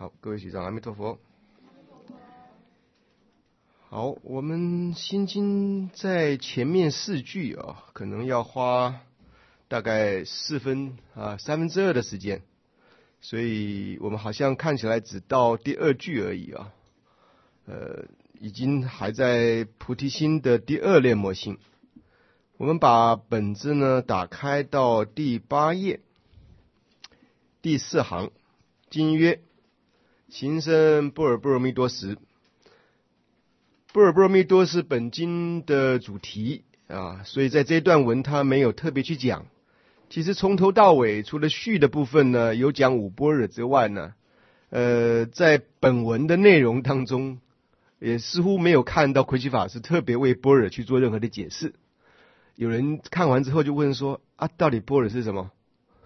好，各位学长，阿弥陀佛。好，我们心经在前面4句啊，可能要花大概2/3的时间，所以我们好像看起来只到第2句而已啊。已经还在菩提心的第2念摩心。我们把本子呢打开到第8页第4行，经曰：行深般若波罗蜜多时。般若波罗蜜多是本经的主题啊，所以在这段文他没有特别去讲。其实从头到尾，除了序的部分呢有讲5般若之外呢，在本文的内容当中，也似乎没有看到魁奇法师特别为般若去做任何的解释。有人看完之后就问说：啊，到底般若是什么？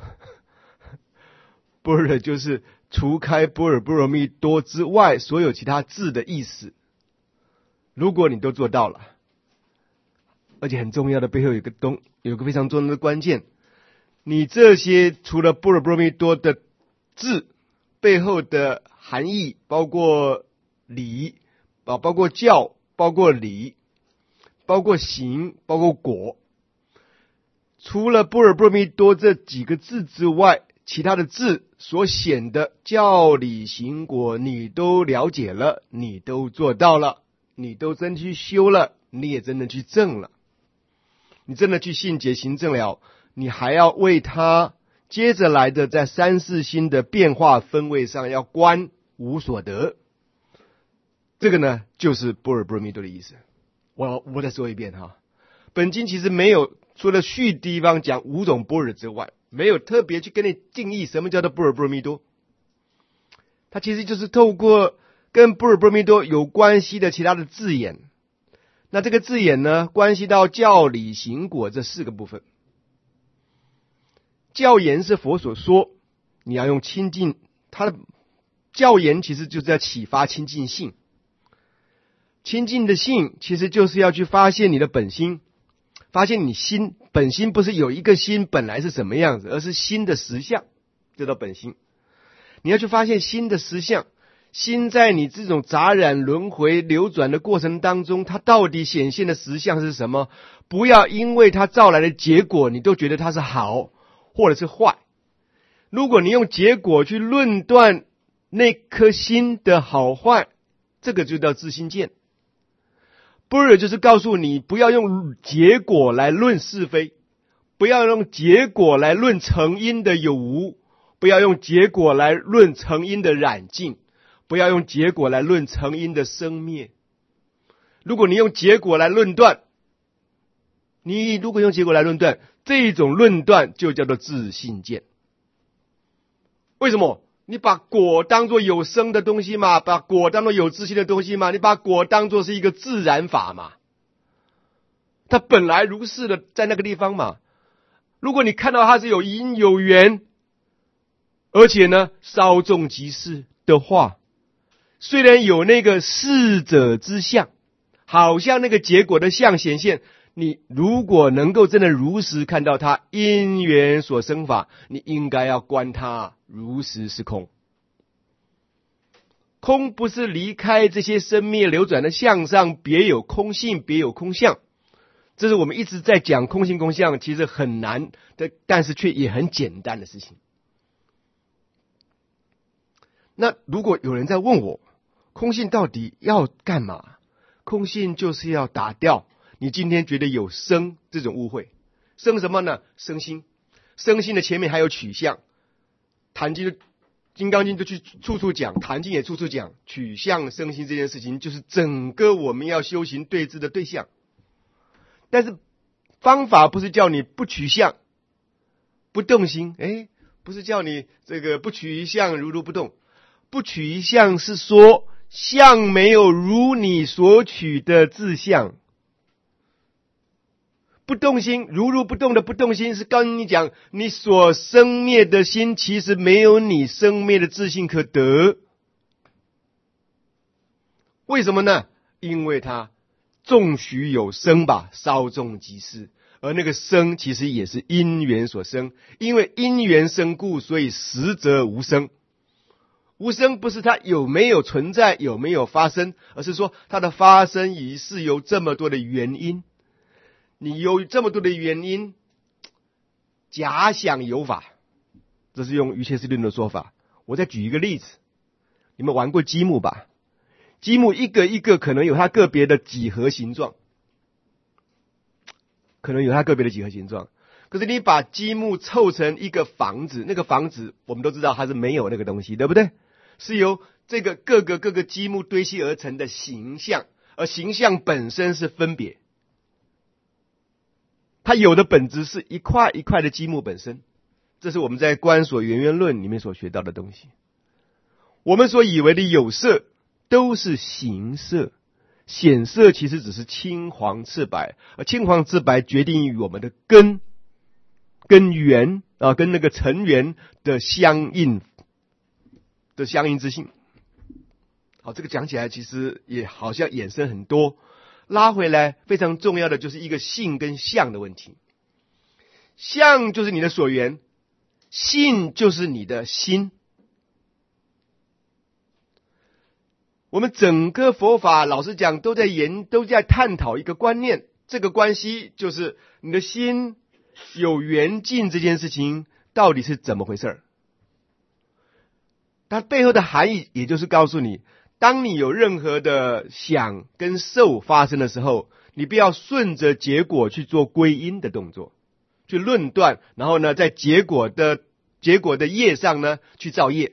般若就是除开般若波罗蜜多之外所有其他字的意思。如果你都做到了，而且很重要的背后有个非常重要的关键，你这些除了般若波罗蜜多的字背后的含义，包括理包括教，包括理，包括行，包括果，除了般若波罗蜜多这几个字之外，其他的字所显的教理行果你都了解了，你都做到了，你都真去修了，你也真的去证了，你真的去信解行证了，你还要为他接着来的在3、4心的变化分位上要观无所得。这个呢就是般若波罗蜜多的意思。我再说一遍哈，本经其实没有除了序地方讲5种般若之外，没有特别去跟你定义什么叫做般若波罗蜜多。它其实就是透过跟般若波罗蜜多有关系的其他的字眼，那这个字眼呢关系到教理行果这4个部分。教言是佛所说，你要用清净，它的教言其实就是要启发清净性。清净的性其实就是要去发现你的本心，发现你心本心不是有一个心本来是什么样子，而是心的实相，这叫本心。你要去发现心的实相，心在你这种杂染轮回流转的过程当中，它到底显现的实相是什么？不要因为它造来的结果你都觉得它是好或者是坏。如果你用结果去论断那颗心的好坏，这个就叫自心见。般若就是告诉你，不要用结果来论是非，不要用结果来论成因的有无，不要用结果来论成因的染净，不要用结果来论成因的生灭。如果你用结果来论断，这种论断就叫做自性见。为什么？你把果当作有生的东西嘛，把果当作有自性的东西嘛，你把果当作是一个自然法嘛，它本来如是的在那个地方嘛。如果你看到它是有因有缘，而且呢稍纵即逝的话，虽然有那个逝者之相，好像那个结果的相显现，你如果能够真的如实看到它因缘所生法，你应该要观它如实是空。空不是离开这些生灭流转的相上别有空性，别有空相。这是我们一直在讲空性空相，其实很难的，但是却也很简单的事情。那如果有人在问我，空性到底要干嘛？空性就是要打掉你今天觉得有生这种误会。生什么呢？生心。生心的前面还有取相。坛经、金刚经就去处处讲，坛经也处处讲取相生心这件事情，就是整个我们要修行对治的对象。但是方法不是叫你不取相不动心，不是叫你这个不取一相如如不动。不取一相是说相没有如你所取的自相。不动心，如如不动的不动心是跟你讲，你所生灭的心其实没有你生灭的自性可得。为什么呢？因为它纵许有生吧，稍纵即逝，而那个生其实也是因缘所生，因为因缘生故，所以实则无生。 无声不是它有没有存在，有没有发生，而是说它的发生仪是由这么多的原因。你有这么多的原因，假想有法，这是用余切斯论的说法。我再举一个例子，你们玩过积木吧？积木一个一个可能有它个别的几何形状，可是你把积木凑成一个房子，那个房子我们都知道它是没有那个东西，对不对？是由这个各个积木堆砌而成的形象，而形象本身是分别，它有的本质是一块一块的积木本身。这是我们在观所缘缘论里面所学到的东西。我们所以为的有色都是形色，显色其实只是青黄赤白，而青黄赤白决定于我们的根跟缘跟那个成缘的相应之性。好，这个讲起来其实也好像衍生很多，拉回来非常重要的就是一个性跟相的问题。相就是你的所缘，性就是你的心。我们整个佛法老实讲都在探讨一个观念，这个关系就是你的心有缘尽这件事情到底是怎么回事。它背后的含义也就是告诉你，当你有任何的想跟受发生的时候，你不要顺着结果去做归因的动作，去论断，然后呢在结果的业上呢去造业。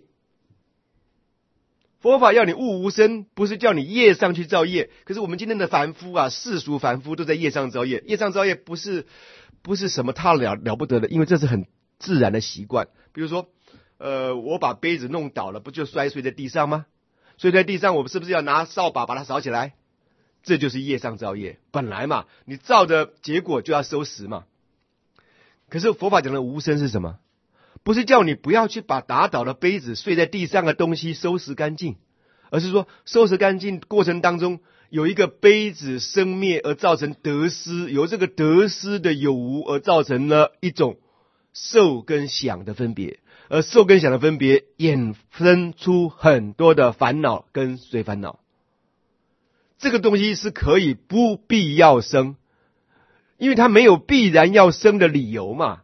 佛法要你悟无生，不是叫你业上去造业。可是我们今天的凡夫啊，世俗凡夫都在业上造业。业上造业不是什么太了不得的，因为这是很自然的习惯。比如说我把杯子弄倒了，不就摔碎在地上吗？摔在地上，我们是不是要拿扫把把它扫起来？这就是业上造业，本来嘛，你造的结果就要收拾嘛。可是佛法讲的无生是什么？不是叫你不要去把打倒的杯子、碎在地上的东西收拾干净，而是说收拾干净过程当中有一个杯子生灭而造成得失，由这个得失的有无而造成了一种受跟想的分别，而受跟想的分别衍生出很多的烦恼跟随烦恼。这个东西是可以不必要生，因为它没有必然要生的理由嘛，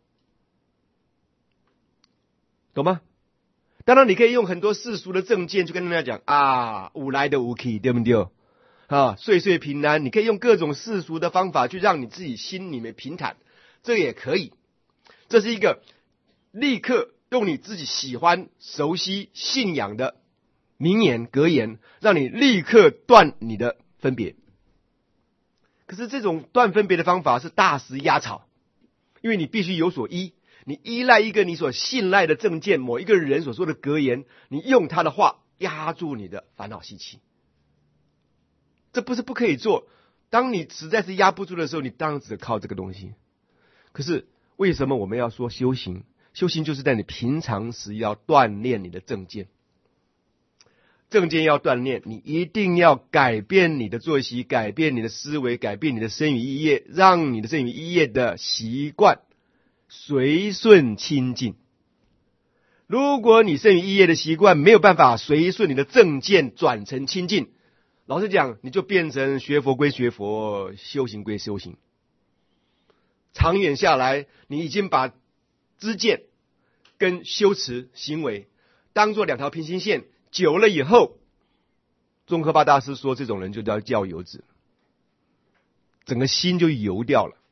懂吗？当然你可以用很多世俗的正见去跟人家讲啊，有来的有去，对不对？岁岁平安，你可以用各种世俗的方法去让你自己心里面平坦，这也可以。这是一个立刻用你自己喜欢、熟悉、信仰的名言格言，让你立刻断你的分别。可是这种断分别的方法是大石压草，因为你必须有所依。你依赖一个你所信赖的正见，某一个人所说的格言，你用他的话压住你的烦恼习气，这不是不可以做。当你实在是压不住的时候，你当然只靠这个东西。可是为什么我们要说修行？修行就是在你平常时要锻炼你的正见，正见要锻炼，你一定要改变你的作息，改变你的思维，改变你的身语意业，让你的身语意业的习惯随顺清净。如果你身语意业的习惯没有办法随顺你的正见转成清净，老实讲，你就变成学佛归学佛，修行归修行。长远下来，你已经把知见跟修持行为当作两条平行线，久了以后，宗喀巴大师说这种人就叫教油子，整个心就油掉了，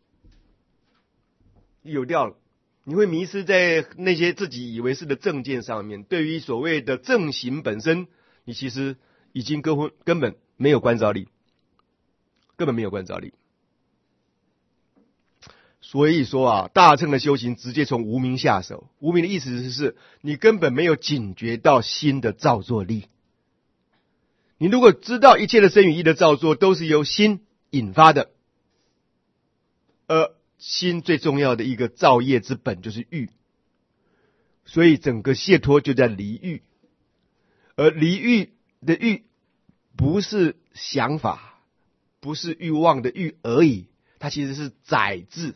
你会迷失在那些自己以为是的正见上面。对于所谓的正行本身，你其实已经根本没有关照力，所以说啊，大乘的修行直接从无明下手。无明的意思是你根本没有警觉到心的造作力。你如果知道一切的身语意的造作都是由心引发的，而心最重要的一个造业之本就是欲，所以整个解脱就在离欲。而离欲的欲不是想法，不是欲望的欲而已，它其实是载智、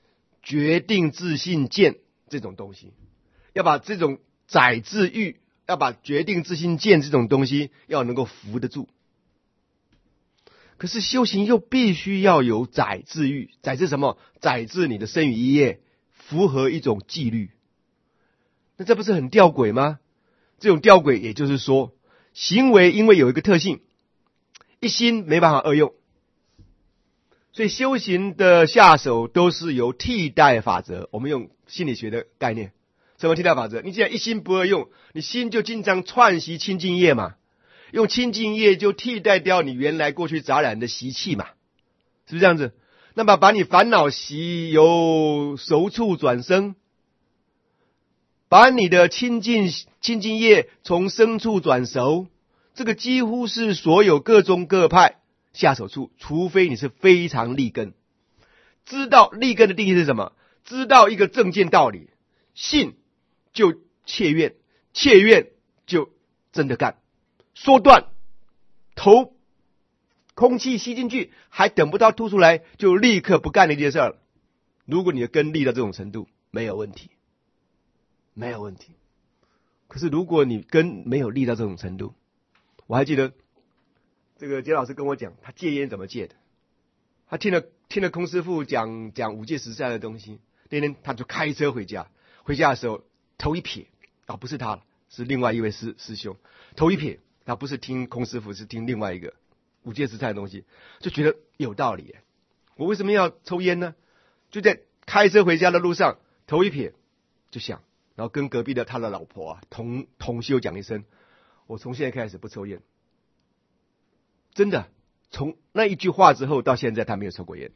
决定自信见这种东西。要把这种载智欲要把决定自心见这种东西要能够扶得住。可是修行又必须要有宰制欲，宰制什么？宰制你的身语意业，符合一种纪律。那这不是很吊诡吗？这种吊诡也就是说，行为因为有一个特性，一心没办法二用，所以修行的下手都是由替代法则。我们用心理学的概念，什么替代法则？你既然一心不二用，你心就经常串习清净业嘛，用清净业就替代掉你原来过去杂染的习气嘛，是不是这样子？那么把你烦恼习由熟处转生，把你的清净业从生处转熟，这个几乎是所有各宗各派下手处，除非你是非常立根。知道立根的定义是什么？知道一个正见道理，信就切愿，切愿就真的干，说断头空气吸进去，还等不到吐出来，就立刻不干那件事了。如果你的根立到这种程度，没有问题，没有问题。可是如果你根没有立到这种程度，我还记得这个杰老师跟我讲，他戒烟怎么戒的。他听了空师父讲五戒十善的东西，那天他就开车回家，回家的时候头一撇，不是他了，是另外一位师兄，头一撇，他不是听空师父，是听另外一个五戒十善的东西，就觉得有道理。我为什么要抽烟呢？就在开车回家的路上，头一撇就想，然后跟隔壁的他的老婆同修讲一声，我从现在开始不抽烟。真的，从那一句话之后到现在他没有抽过烟。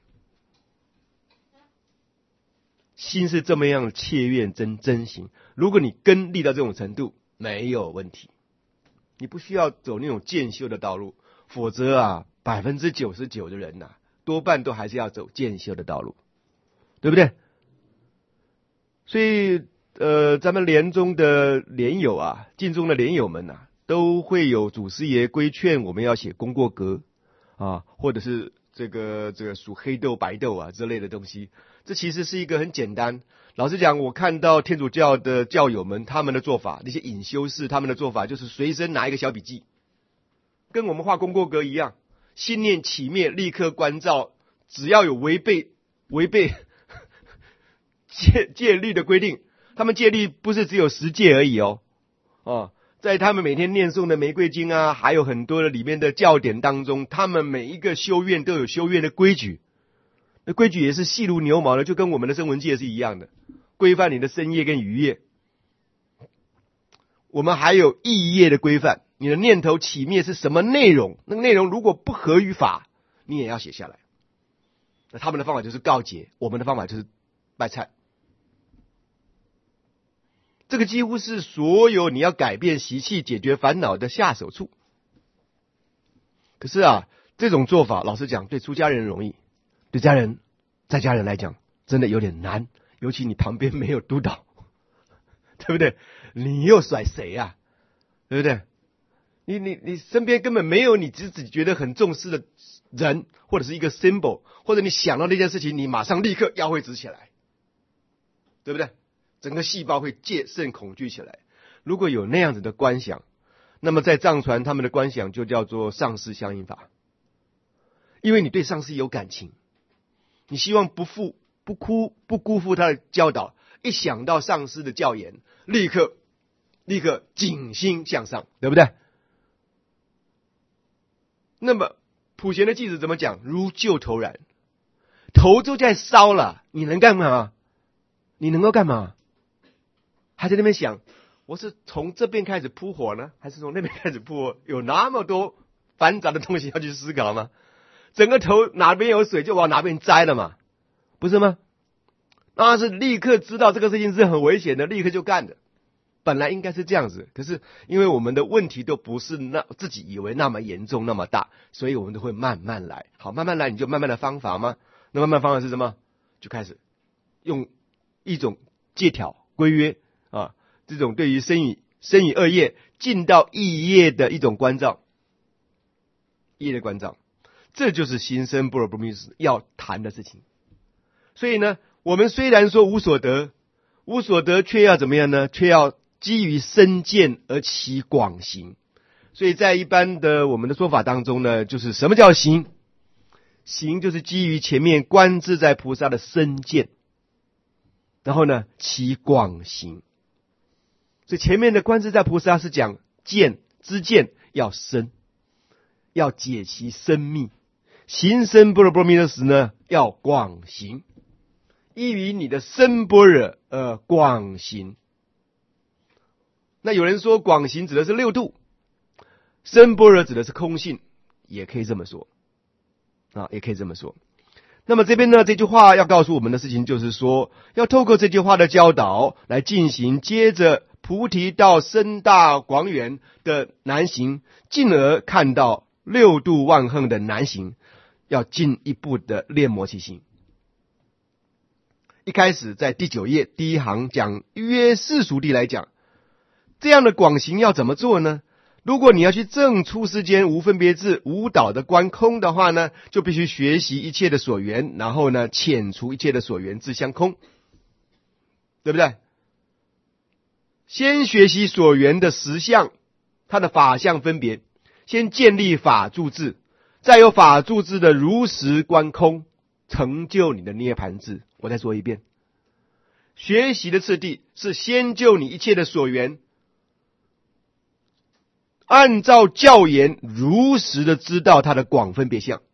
心是这么样切愿真行，如果你根立到这种程度，没有问题。你不需要走那种渐修的道路，否则99%的人多半都还是要走渐修的道路，对不对？所以咱们莲中的莲友净中的莲友们都会有祖师爷规劝我们要写功过格或者是这个数黑豆白豆之类的东西。这其实是一个很简单。老实讲，我看到天主教的教友们他们的做法，那些隐修士他们的做法就是随身拿一个小笔记，跟我们画功过格一样，心念起灭立刻关照，只要有违背戒律的规定，他们戒律不是只有10戒而已在他们每天念诵的玫瑰经还有很多的里面的教典当中，他们每一个修院都有修院的规矩，那规矩也是细如牛毛的，就跟我们的声闻戒是一样的，规范你的身业跟语业。我们还有意业的规范，你的念头起灭是什么内容，那个内容如果不合于法，你也要写下来。那他们的方法就是告解，我们的方法就是拜忏。这个几乎是所有你要改变习气、解决烦恼的下手处。可是这种做法，老实讲，对出家人容易，对在家人来讲，真的有点难。尤其你旁边没有督导，对不对？你又甩谁对不对？你身边根本没有你自己觉得很重视的人，或者是一个 symbol， 或者你想到那件事情，你马上立刻腰会直起来，对不对？整个细胞会戒慎恐惧起来。如果有那样子的观想，那么在藏传他们的观想就叫做上师相应法，因为你对上师有感情，你希望不辜负他的教导，一想到上师的教言，立刻警心向上，对不对？那么普贤的偈子怎么讲？如旧头燃，头就在烧了，你能干嘛？你能够干嘛？还在那边想，我是从这边开始扑火呢，还是从那边开始扑火？有那么多繁杂的东西要去思考吗？整个头哪边有水就往哪边栽了嘛，不是吗？那是立刻知道这个事情是很危险的，立刻就干的。本来应该是这样子，可是因为我们的问题都不是自己以为那么严重那么大，所以我们都会慢慢来。好，慢慢来，你就慢慢的方法吗？那慢慢方法是什么？就开始用一种戒条规约这种对于身语恶业进到意业的一种关照，意业的关照，这就是心生般若波罗蜜要谈的事情。所以呢，我们虽然说无所得，却要怎么样呢？却要基于深见而起广行。所以在一般的我们的说法当中呢，就是什么叫行？行就是基于前面观自在菩萨的深见，然后呢起广行。所以前面的观自在菩萨是讲见，知见要深，要解其深密；行深般若波罗蜜多时呢，要广行，依于你的深般若而广行。那有人说广行指的是六度，深般若指的是空性，也可以这么说也可以这么说。那么这边呢，这句话要告诉我们的事情就是说，要透过这句话的教导来进行接着菩提道深大广远的难行，进而看到六度万行的难行，要进一步的练摩其心。一开始在第9页第一行讲约世俗地来讲，这样的广行要怎么做呢？如果你要去证出世间无分别智无倒的观空的话呢，就必须学习一切的所缘，然后呢遣除一切的所缘自相空，对不对？先学习所缘的实相，它的法相分别，先建立法住智，再有法住智的如实观空，成就你的涅盘智。我再说一遍，学习的次第是先就你一切的所缘，按照教言如实的知道它的广分别相，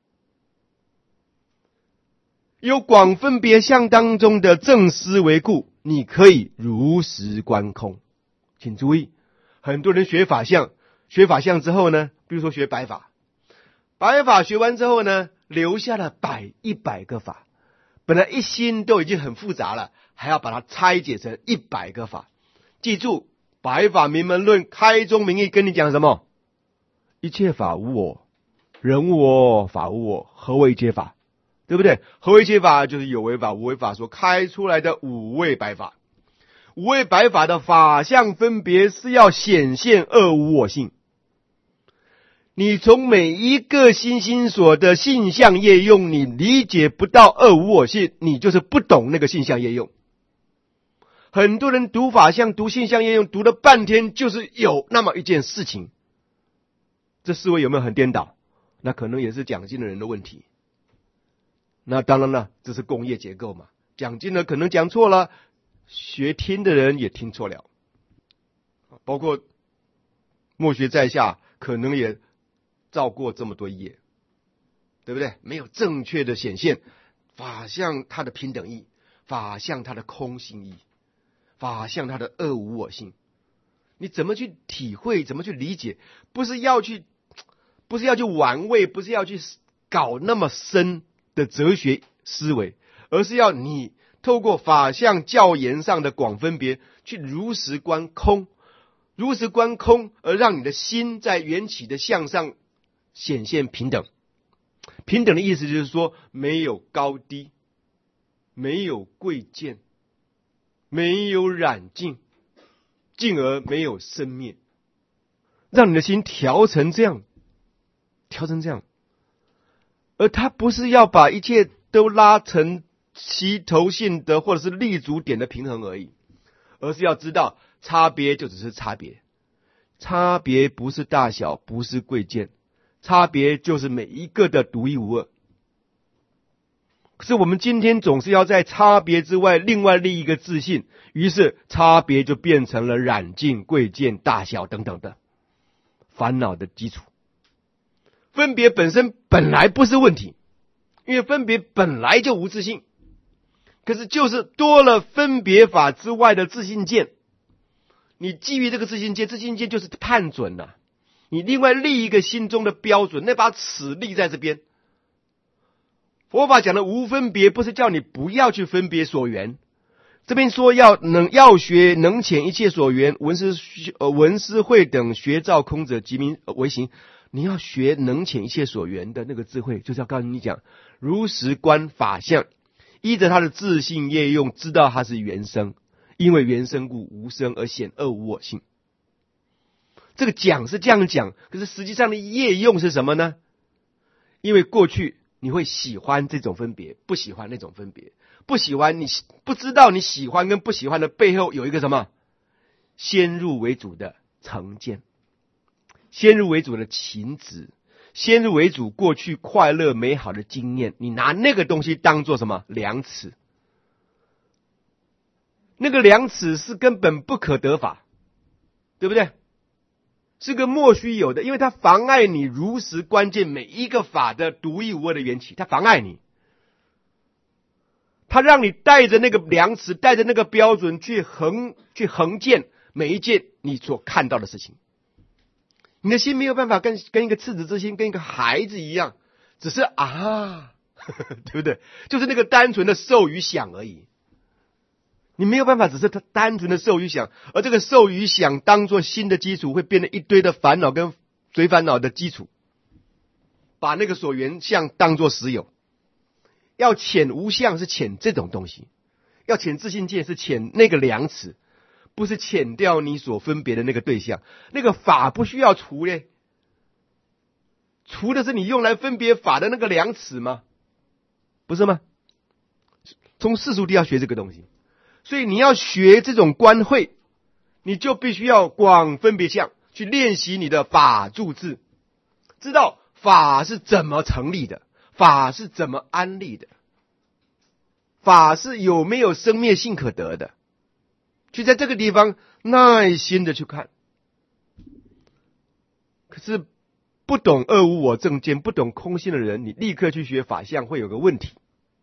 有广分别相当中的正思维故，你可以如实观空。请注意，很多人学法相之后呢，比如说学白法学完之后呢，留下了100个法，本来一心都已经很复杂了，还要把它拆解成100个法。记住，白法明门论开宗明义跟你讲什么？一切法无我，人无我，法无我，何为一切法？对不对？何为一切法？就是有为法、无为法所开出来的五位白法。五位白法的法相分别是要显现二无我性。你从每一个心心所的性相业用，你理解不到二无我性，你就是不懂那个性相业用。很多人读法相、读性相业用，读了半天就是有那么一件事情，这思维有没有很颠倒？那可能也是讲经的人的问题。那当然了，这是工业结构嘛，讲经的可能讲错了，学听的人也听错了，包括默学在下可能也照过这么多页，对不对？没有正确的显现法相它的平等义，法相它的空性义，法相它的二无我性，你怎么去体会，怎么去理解？不是要去玩味，不是要去搞那么深的哲学思维，而是要你透过法相教言上的广分别，去如实观空，如实观空，而让你的心在缘起的相上显现平等。平等的意思就是说，没有高低，没有贵贱，没有染净，进而没有生灭，让你的心调成这样，而他不是要把一切都拉成齐头性的或者是立足点的平衡而已，而是要知道差别就只是差别，差别不是大小，不是贵贱，差别就是每一个的独一无二。可是我们今天总是要在差别之外另外立一个自信，于是差别就变成了染净、贵贱、大小等等的烦恼的基础。分别本身本来不是问题，因为分别本来就无自性，可是就是多了分别法之外的自性见，你基于这个自性见就是判准了，你另外立一个心中的标准，那把尺立在这边。佛法讲的无分别，不是叫你不要去分别所缘，这边说要学能遣一切所缘，闻思慧等学照空者即名为行。你要学能遣一切所缘的那个智慧，就是要告诉你讲如实观法相，依着他的自性业用，知道他是原生，因为原生故无生而显二无我性。这个讲是这样讲，可是实际上的业用是什么呢？因为过去你会喜欢这种分别，不喜欢那种分别，不喜欢，你不知道你喜欢跟不喜欢的背后有一个什么先入为主的成见，先入为主的情执，先入为主过去快乐美好的经验，你拿那个东西当做什么量尺？那个量尺是根本不可得法，对不对？是个莫须有的，因为它妨碍你如实关键每一个法的独一无二的缘起，它妨碍你，它让你带着那个量尺，带着那个标准去衡鉴每一件你所看到的事情。你的心没有办法跟一个赤子之心，跟一个孩子一样，只是对不对？就是那个单纯的受与想而已。你没有办法只是他单纯的受与想，而这个受与想当作新的基础，会变成一堆的烦恼跟随烦恼的基础，把那个所缘相当作实有。要遣无相是遣这种东西，要遣自性界是遣那个量尺，不是遣掉你所分别的那个对象。那个法不需要除嘞，除的是你用来分别法的那个量尺吗？不是吗？从世俗谛要学这个东西。所以你要学这种观慧，你就必须要广分别相，去练习你的法住智，知道法是怎么成立的，法是怎么安立的，法是有没有生灭性可得的，去在这个地方耐心的去看。可是不懂二无我正见，不懂空性的人，你立刻去学法相会有个问题，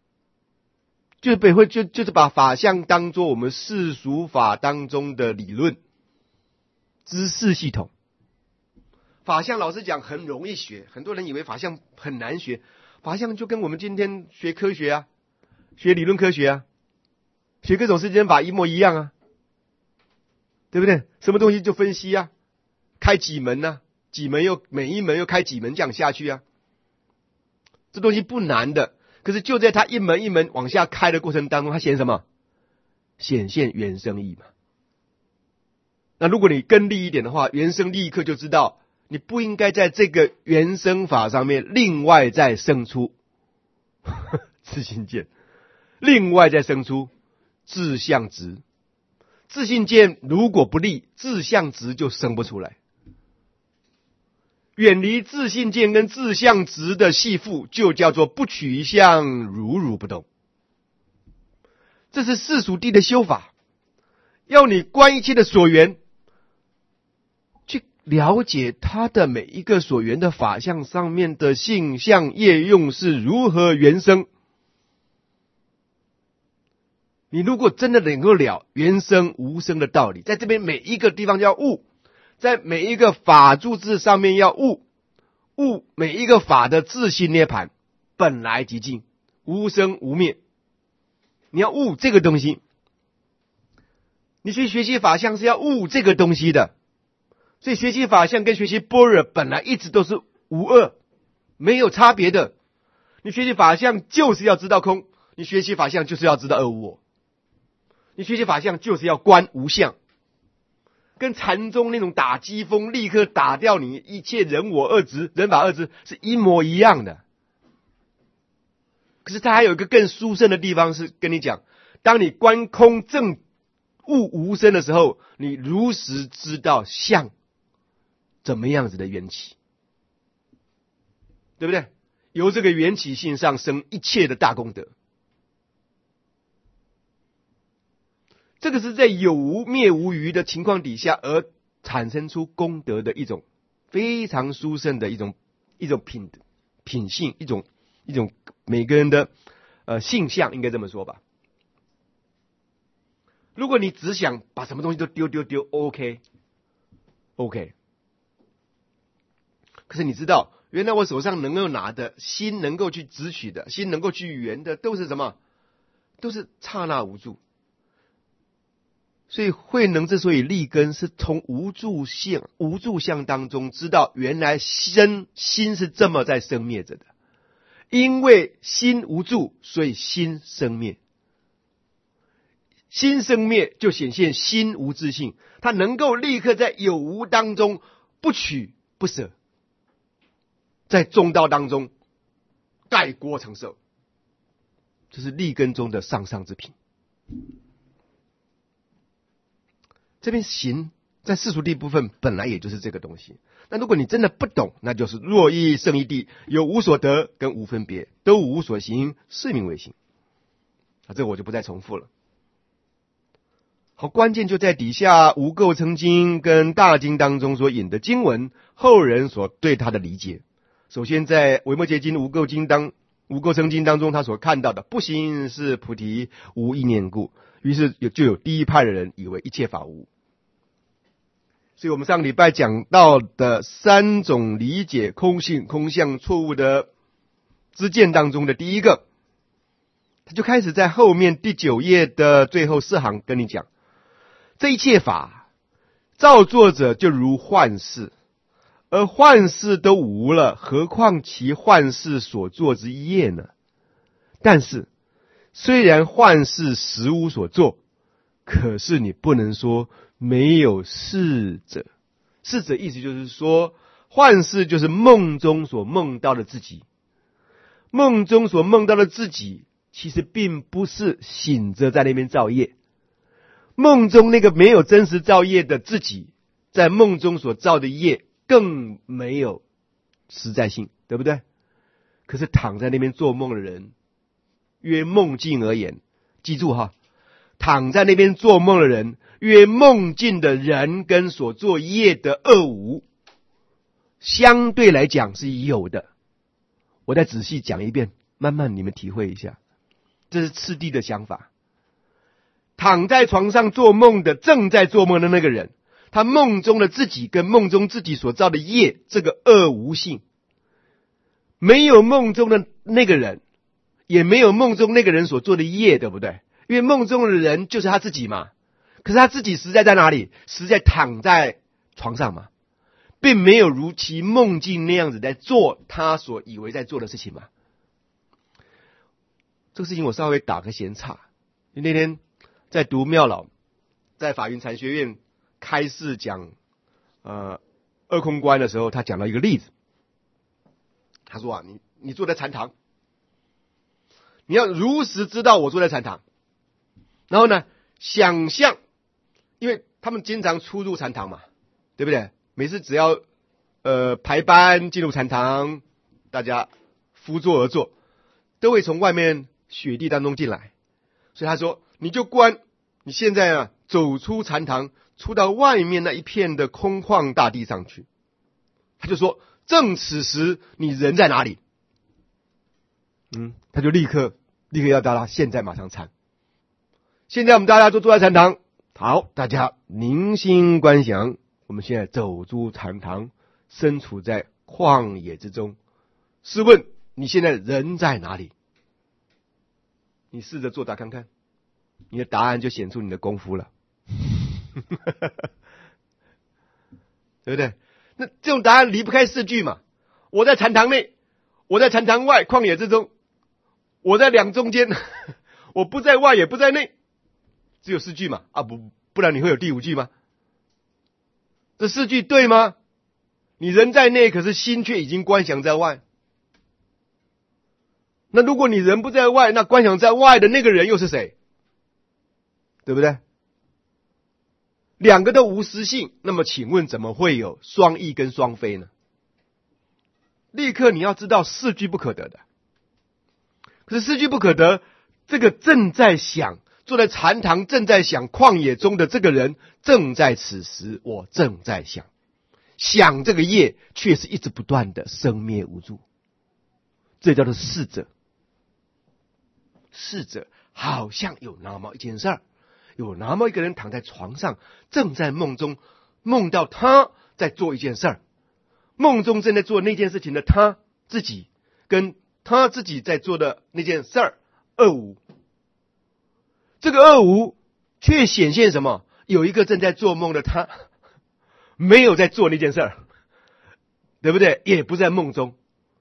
就是把法相当作我们世俗法当中的理论知识系统。法相老实讲很容易学，很多人以为法相很难学，法相就跟我们今天学科学啊，学理论科学啊，学各种世间法一模一样啊，对不对？什么东西就分析啊，开几门啊，几门又每一门又开几门这样下去啊，这东西不难的。可是就在他一门一门往下开的过程当中，他显什么？显现原生义嘛。那如果你根利一点的话，原生立刻就知道，你不应该在这个原生法上面另外再生出自性见，另外再生出自相执。自性见如果不立，自相执就生不出来。远离自性见跟自相执的系缚，就叫做不取一相，如如不动。这是世俗谛的修法，要你观一切的所缘，去了解它的每一个所缘的法相上面的性相业用是如何原生。你如果真的能够了原生无生的道理，在这边每一个地方要悟，在每一个法住智上面要悟每一个法的自性涅槃，本来即净，无生无灭。你要悟这个东西，你去学习法相是要悟这个东西的。所以学习法相跟学习般若本来一直都是无二，没有差别的。你学习法相就是要知道空，你学习法相就是要知道二无我，你学习法相就是要观无相。跟禅宗那种打机锋立刻打掉你一切人我二执、人法二执是一模一样的。可是它还有一个更殊胜的地方，是跟你讲，当你观空正悟无生的时候，你如实知道相怎么样子的缘起，对不对？由这个缘起性上生一切的大功德。这个是在有无灭无余的情况底下而产生出功德的一种非常殊胜的一种品性，一种每个人的性相，应该这么说吧。如果你只想把什么东西都丢 OK， 可是你知道，原来我手上能够拿的心能够去执取的心能够去圆的都是什么？都是刹那无住。所以慧能之所以立根，是从无住相当中知道，原来心是这么在生灭着的。因为心无住，所以心生灭。心生灭就显现心无自性，他能够立刻在有无当中不取不舍，在中道当中盖锅承受，这是立根中的上上之品。 这边行在世俗谛部分本来也就是这个东西。那如果你真的不懂，那就是若义胜义谛，有无所得跟无分别，都无所行，是名为行。这个我就不再重复了。好，关键就在底下无垢称经跟大经当中所引的经文，后人所对它的理解。首先在维摩诘经无垢称经当中，他所看到的不行是菩提，无意念故，于是就有第一派的人以为一切法无。所以我们上个礼拜讲到的三种理解空性空相错误的知见当中的第一个，他就开始在后面第9页的最后4行跟你讲，这一切法造作者就如幻视，而幻视都无了，何况其幻视所作之业呢？但是虽然幻视实无所作，可是你不能说没有视者。视者意思就是说，幻视就是梦中所梦到的自己，梦中所梦到的自己其实并不是醒着在那边造业，梦中那个没有真实造业的自己，在梦中所造的业更没有实在性，对不对？可是躺在那边做梦的人，约梦境而言，记住哈，躺在那边做梦的人，约梦境的人跟所做业的恶无，相对来讲是有的。我再仔细讲一遍，慢慢你们体会一下，这是次第的想法。躺在床上做梦的，正在做梦的那个人，他梦中的自己跟梦中自己所造的业，这个恶无性，没有梦中的那个人，也没有梦中那个人所做的业，对不对？因为梦中的人就是他自己嘛，可是他自己实在在哪里？实在躺在床上嘛，并没有如其梦境那样子在做他所以为在做的事情嘛。这个事情我稍微打个闲岔，因为那天在读妙老在法云禅学院开示讲二空观的时候，他讲到一个例子。他说你坐在禅堂，你要如实知道我坐在禅堂，然后呢想象，因为他们经常出入禅堂嘛，对不对？每次只要排班进入禅堂，大家敷座而坐，都会从外面雪地当中进来。所以他说，你就观你现在走出禅堂，出到外面那一片的空旷大地上去。他就说，正此时你人在哪里？他就立刻要大家现在马上禅。现在我们大家都坐在禅堂，好，大家凝心观想，我们现在走出禅堂，身处在旷野之中。试问你现在人在哪里？你试着作答看看，你的答案就显出你的功夫了。对不对？那这种答案离不开4句嘛。我在禅堂内，我在禅堂外，旷野之中，我在两中间，我不在外也不在内，只有4句嘛。不然你会有第5句吗？这4句对吗？你人在内，可是心却已经观想在外。那如果你人不在外，那观想在外的那个人又是谁？对不对？两个都无实性，那么请问怎么会有双义跟双非呢？立刻你要知道4句不可得的。可是4句不可得，这个正在想，坐在禅堂正在想旷野中的这个人，正在此时我正在想，想这个业却是一直不断的生灭无助，这叫做视者。视者好像有那么一件事儿，有那么一个人躺在床上，正在梦中梦到他在做一件事儿，梦中正在做那件事情的他自己，跟他自己在做的那件事儿二无。这个二无却显现什么？有一个正在做梦的他，没有在做那件事儿，对不对？也不在梦中。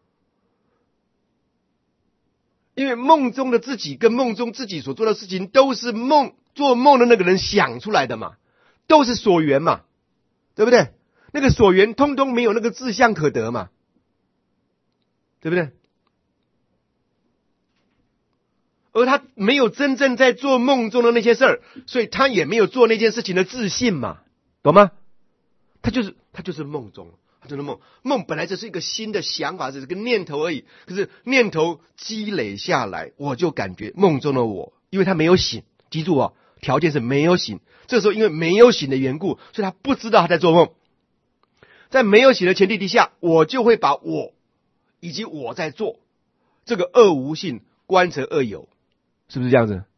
因为梦中的自己跟梦中自己所做的事情都是做梦的那个人想出来的嘛，都是所缘嘛，对不对？那个所缘通通没有那个自相可得嘛，对不对？ 而他没有真正在做梦中的那些事儿，所以他也没有做那件事情的自信嘛，懂吗？他就是梦中，他就是梦本来只是一个新的想法，只是个念头而已。可是念头积累下来，我就感觉梦中的我，因为他没有醒，记住哦，条件是没有醒。这时候因为没有醒的缘故，所以他不知道他在做梦。在没有醒的前提底下，我就会把我以及我在做这个二无性观成二有，是不是这样子？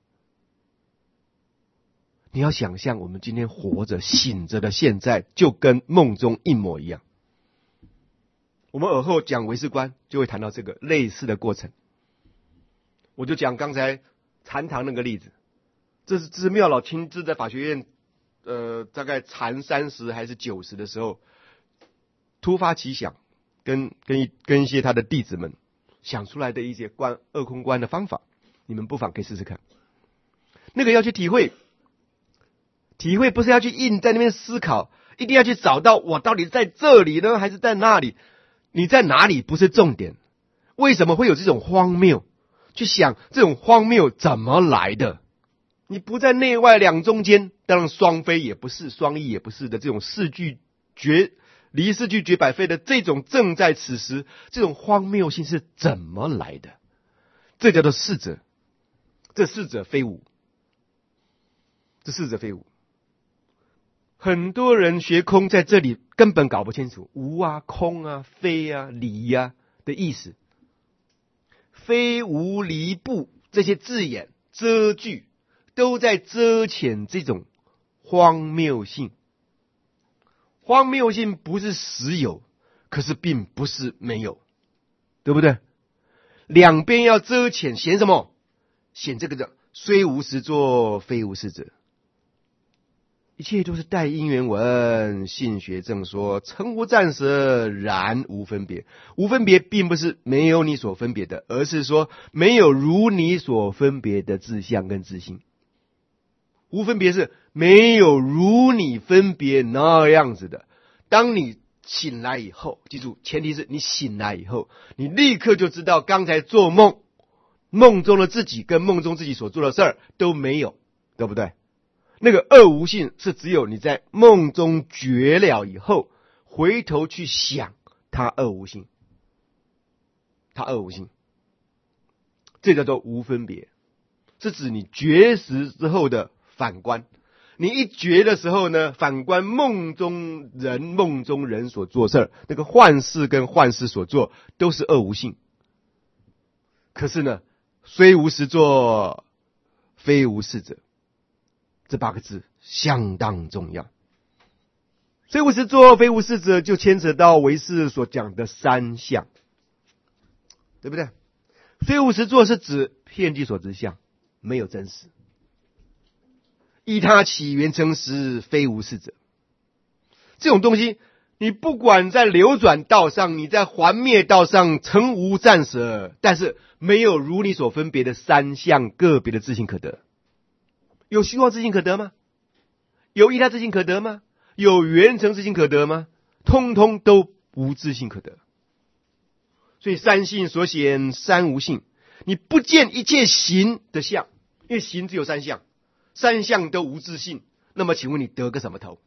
你要想象我们今天活着醒着的现在，就跟梦中一模一样。我们尔后讲唯识观就会谈到这个类似的过程。我就讲刚才禅堂那个例子，这是妙老亲自在法学院大概禅30还是90的时候突发奇想，跟一些他的弟子们想出来的一些二空观的方法，你们不妨可以试试看。那个要去体会不是要去硬在那边思考，一定要去找到我到底在这里呢，还是在那里？你在哪里不是重点，为什么会有这种荒谬？去想这种荒谬怎么来的？你不在内外两中间，当然双非也不是，双异也不是的这种离世俱绝百非的这种正在此时，这种荒谬性是怎么来的？这叫做逝者，这逝者非无，这逝者非无。很多人学空在这里根本搞不清楚无啊、空啊、非啊、离啊的意思。非无离不这些字眼遮句，都在遮遣这种荒谬性。荒谬性不是实有，可是并不是没有，对不对？两边要遮遣，显什么？显这个的虽无实作，非无事者。一切都是带因缘文，性学正说，诚无暂时，然无分别。无分别并不是没有你所分别的，而是说没有如你所分别的自相跟自性。无分别是没有如你分别那样子的。当你醒来以后，记住，前提是你醒来以后，你立刻就知道刚才做梦，梦中的自己跟梦中自己所做的事儿都没有，对不对？那个二无性是只有你在梦中觉了以后，回头去想它二无性，它二无性，这叫做无分别，是指你觉识之后的反观。你一觉的时候呢，反观梦中人所做事儿，那个幻视跟幻视所做都是二无性。可是呢，虽无实作，非无事者。这8个字相当重要。虽无实作，非无事者，就牵扯到唯识所讲的三相，对不对？虽无实作是指遍计所知相，没有真实。依他起源成实，非无事者。这种东西，你不管在流转道上，你在还灭道上，诚无暂舍，但是没有如你所分别的三相个别的自性可得。有虚妄自性可得吗？有依他自性可得吗？有缘成自性可得吗？通通都无自性可得。所以三性所显三无性，你不见一切行的相，因为行只有三相，三相都无自性，那么请问你得个什么头？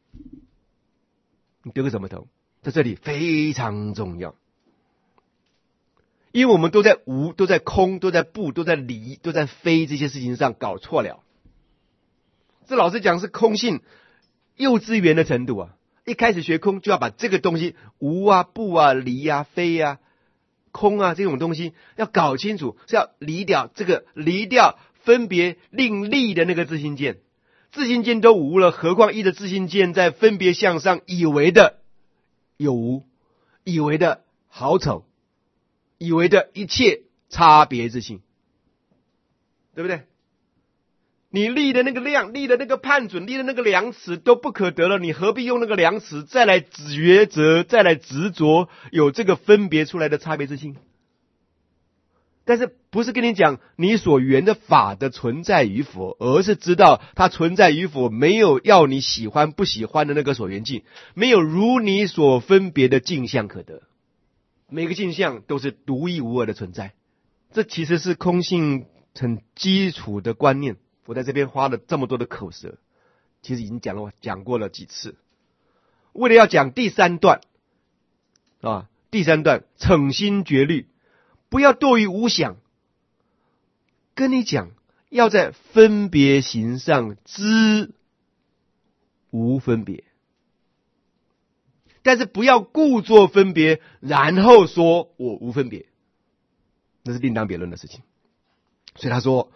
你得个什么头？在这里非常重要，因为我们都在无、都在空、都在不、都在离、都在非这些事情上搞错了。这老实讲是空性幼稚园的程度啊！一开始学空就要把这个东西无啊、不啊、离啊、非啊、空啊这种东西要搞清楚，是要离掉分别另立的那个自性见，自性见都无了，何况依着自性见在分别相上以为的有无，以为的好丑，以为的一切差别自性，对不对？你立的那个量，立的那个判准，立的那个量词都不可得了，你何必用那个量词再来抉择，再来执着有这个分别出来的差别自性？但是不是跟你讲你所缘的法的存在与否，而是知道它存在与否没有要你喜欢不喜欢的那个所缘境，没有如你所分别的境相可得，每个境相都是独一无二的存在。这其实是空性很基础的观念，我在这边花了这么多的口舌，其实已经讲过了几次。为了要讲第三段啊，第三段惩心绝虑，不要堕于无想。跟你讲，要在分别行上知无分别，但是不要故作分别，然后说我无分别，那是另当别论的事情。所以他说，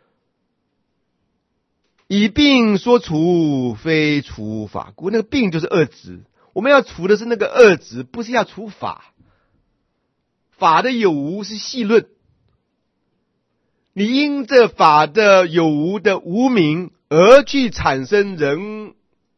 以病说除，非除法故。那个病就是恶执，我们要除的是那个恶执，不是要除法。法的有无是细论，你因这法的有无的无明而去产生人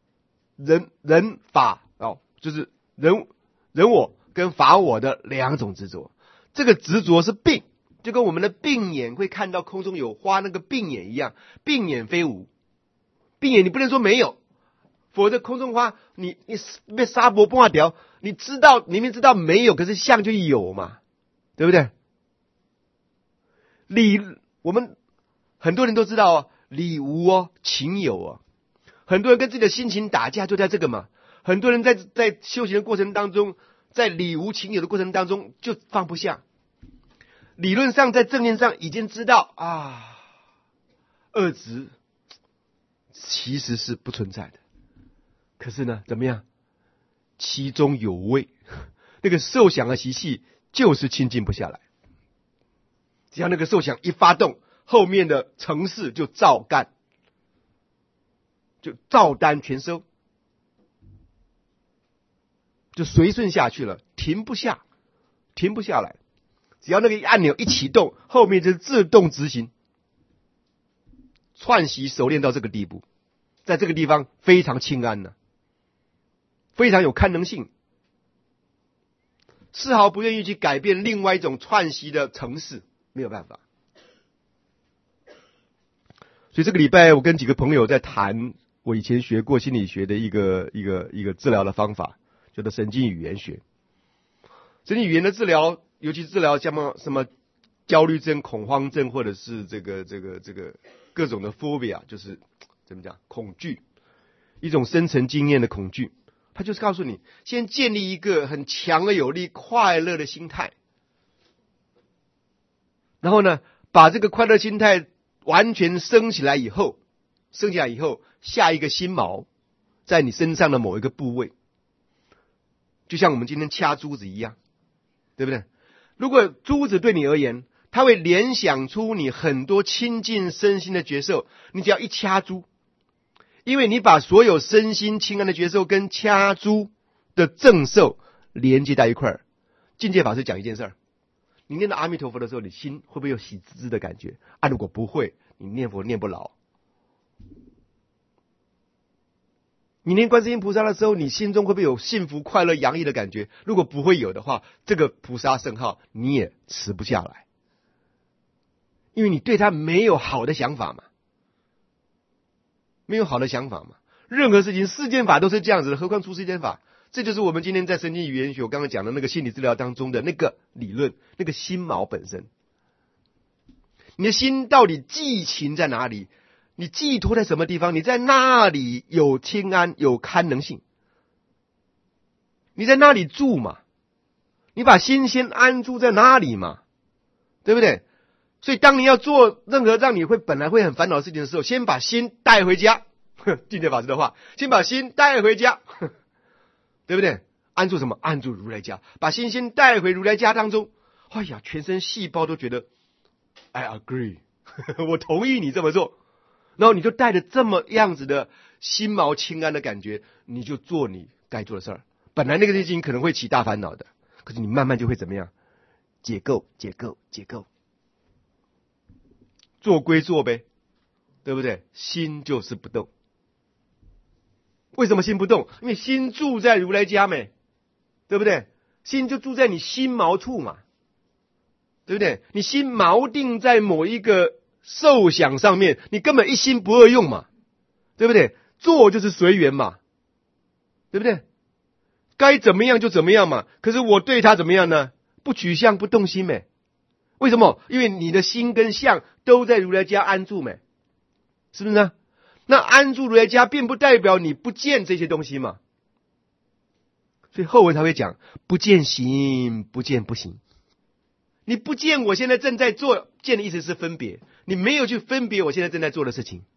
法就是人我跟法我的两种执着。这个执着是病，就跟我们的病眼会看到空中有花那个病眼一样，病眼非无。病眼你不能说没有，否则空中花你被沙伯半条，你明明知道没有，可是相就有嘛，对不对？我们很多人都知道理无情有很多人跟自己的心情打架就在这个嘛。很多人在修行的过程当中，在理无情有的过程当中就放不下。理论上在正念上已经知道恶执其实是不存在的，可是呢怎么样？其中有味，那个受想的习气就是清静不下来。只要那个受想一发动，后面的程式就照干，就照单全收，就随顺下去了，停不下来。只要那个按钮一启动，后面就自动执行。串习熟练到这个地步，在这个地方非常清安非常有堪能性，丝毫不愿意去改变另外一种串习的程式，没有办法。所以这个礼拜我跟几个朋友在谈我以前学过心理学的一个治疗的方法，叫做神经语言学。神经语言的治疗，尤其治疗像什么焦虑症、恐慌症，或者是这个各种的 phobia， 就是怎么讲，恐惧，一种深层经验的恐惧。他就是告诉你，先建立一个很强而有力、快乐的心态，然后呢，把这个快乐心态完全升起来以后，下一个心锚在你身上的某一个部位，就像我们今天掐珠子一样，对不对？如果珠子对你而言，它会联想出你很多亲近身心的觉受，你只要一掐珠，因为你把所有身心清安的觉受跟掐珠的正受连接在一块儿。境界法师讲一件事儿，你念到阿弥陀佛的时候，你心会不会有喜滋滋的感觉如果不会，你念佛念不牢。你念观世音菩萨的时候，你心中会不会有幸福快乐洋溢的感觉？如果不会有的话，这个菩萨圣号你也持不下来，因为你对他没有好的想法嘛，任何事情世间法都是这样子的，何况出世间法？这就是我们今天在神经语言学我刚刚讲的那个心理治疗当中的那个理论，那个心锚本身。你的心到底寄情在哪里？你寄托在什么地方？你在那里有清安，有堪能性，你在那里住嘛，你把心先安住在那里嘛，对不对？所以当你要做任何让你本来会很烦恼的事情的时候，先把心带回家，境界法师的话，先把心带回家，对不对？安住什么？安住如来家，把心先带回如来家当中。全身细胞都觉得 I agree 我同意你这么做，然后你就带着这么样子的心锚清安的感觉，你就做你该做的事儿。本来那个事情可能会起大烦恼的，可是你慢慢就会怎么样？解构，做归做呗，对不对？心就是不动。为什么心不动？因为心住在如来家没，对不对？心就住在你心锚处嘛，对不对？你心锚定在某一个受想上面，你根本一心不二用嘛，对不对？做就是随缘嘛，对不对？该怎么样就怎么样嘛。可是我对他怎么样呢？不取相不动心没， 为什么？因为你的心跟相都在如来家安住没，是不是呢？那安住如来家并不代表你不见这些东西嘛。所以后文才会讲不见行，不见不行。你不见我现在正在做，见的意思是分别，你没有去分别我现在正在做的事情。